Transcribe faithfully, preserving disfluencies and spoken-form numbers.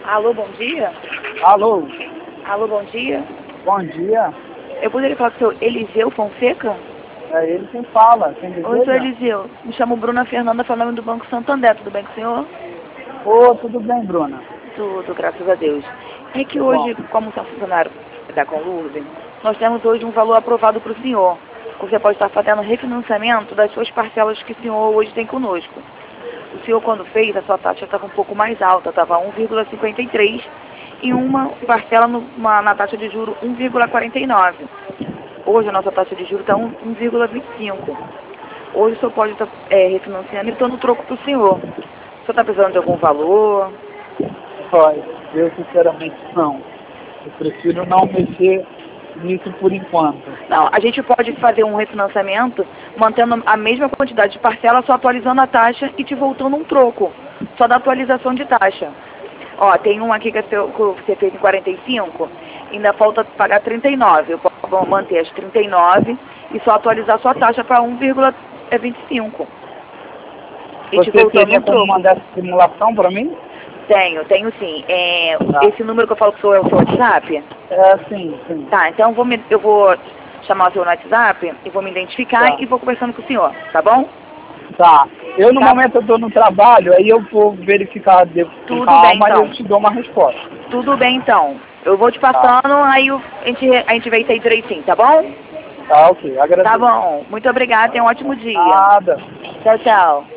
Alô, bom dia? Alô, Alô, bom dia? bom dia. Eu poderia falar com o senhor Eliseu Fonseca? É ele quem fala, quem Oi, senhor deseja? Eliseu. Me chamo Bruna Fernanda, falando do Banco Santander. Tudo bem com o senhor? Ô, tudo bem, Bruna? Tudo, graças a Deus. É que Bom. hoje, como são funcionário da Conlurb, nós temos hoje um valor aprovado para o senhor. Você pode estar fazendo refinanciamento das suas parcelas que o senhor hoje tem conosco. O senhor, quando fez, a sua taxa estava um pouco mais alta, estava um vírgula cinquenta e três e uma parcela no, uma, na taxa de juros um vírgula quarenta e nove. Hoje a nossa taxa de juros está um vírgula vinte e cinco. Hoje o senhor pode estar é, refinanciando e dando troco para o senhor. O senhor está precisando de algum valor? Olha, eu sinceramente não. Eu prefiro não mexer nisso por enquanto. Não, a gente pode fazer um refinanciamento mantendo a mesma quantidade de parcela, só atualizando a taxa e te voltando um troco. Só da atualização de taxa. Ó, tem um aqui que, é seu, que você fez em quarenta e cinco, ainda falta pagar trinta e nove. Eu posso manter as trinta e nove e só atualizar sua taxa para um vírgula vinte e cinco. E te Você voltando teria um como troco. mandar essa simulação para mim? Tenho, tenho sim. É, Tá. esse número que eu falo que sou é o seu WhatsApp? É, sim, sim. Tá, então eu vou, me, eu vou chamar o senhor no WhatsApp e vou me identificar Tá. e vou conversando com o senhor, tá bom? Tá. Eu no Tá. momento eu estou no trabalho, aí eu vou verificar de- com Tudo calma bem, e eu então. te dou uma resposta. Tudo bem, então. Eu vou te passando, aí o- a gente, a gente vê isso aí direitinho, tá bom? Tá, ok. Agradeço. Tá bom. Muito obrigada, tenha um ótimo dia. Nada. Tchau, tchau.